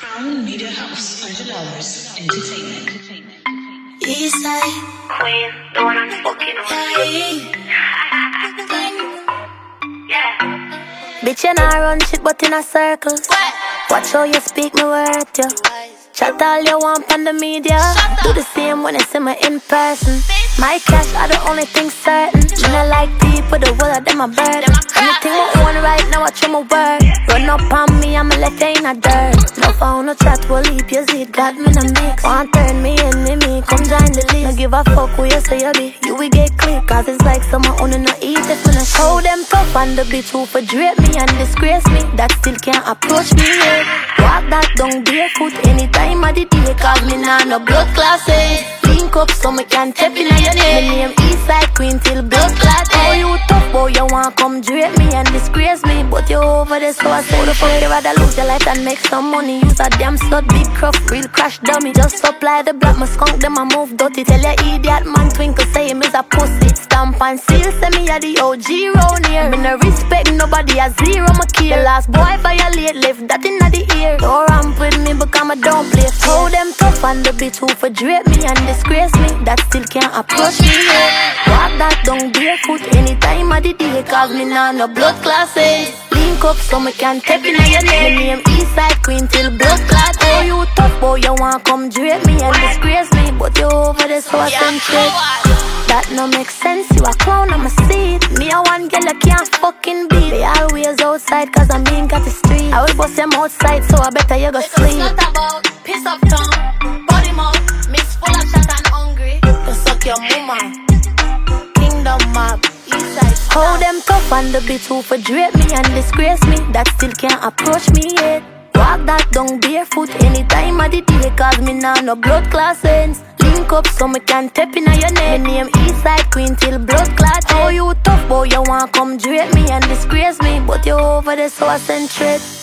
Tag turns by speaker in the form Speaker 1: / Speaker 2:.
Speaker 1: Crown Media House, $100 Entertainment.
Speaker 2: Eastside
Speaker 3: Queen, the one I'm fucking with. Yeah.
Speaker 2: Bitch, you not run shit but in a circle. Watch how you speak me word, yo. Chat all you want on the media. Do the same when you see me in person. My cash are the only thing certain. When I like people, the world of them a burden. Anything I own right now, I try my word. Run up on me, I'ma let you in a dirt. No phone, no chat, will leave your seat. Got me in a mix. Want turn me enemy, come join the list. No give a fuck who you say you be. You will get click, cause it's like someone owning no eat. If when I show them tough on the bitch who for drape me and disgrace me, that still can't approach me yet. Walk that down barefoot anytime of the day, cause me nah no blood classes. Link up so me can tap in your name. Me name Eastside Queen till blood clot. Oh, you tough boy, you want come drape me and disgrace me, but you over there so I say the fuck you rather lose your life and make some money. Use a damn slut, big cruff, real crash dummy. Just supply the black, my skunk them a move dirty. Tell your idiot man twinkle say him is a pussy. Stamp and seal, say me a the OG round here. Me no respect nobody, a zero my kill. The last boy violate, left that in the ear. Don't ramp with me because I don't play fair. How them tough and the bitch who for drape me and disgrace me, that still can't approach me yet. Walk that down barefoot anytime of the day, cause me nah no blood classes. Link up so me can tap in your name. Me name Eastside Queen till blood clot. Oh, you tough boy, you want come drape me and disgrace me, but you over there so I send shit. That no make sense, you a clown, I'm a seed. Me a one girl I can't fucking beat. They always outside cause I'm being got the street. I will bust them outside so I better you go sleep.
Speaker 4: It's not about piss up tongue, body mouth, mix full of shit and hungry. You suck your mama. Kingdom map, Eastside.
Speaker 2: How them tough and the bitch who for drape me and disgrace me, that still can't approach me yet. Walk that down barefoot anytime of the day, cause me nah no blood clot sense. Link up so me can tap in your name. Me name Eastside Queen till blood clot. Oh, you tough boy, you want come drape me and disgrace me, but you over there so I send threat.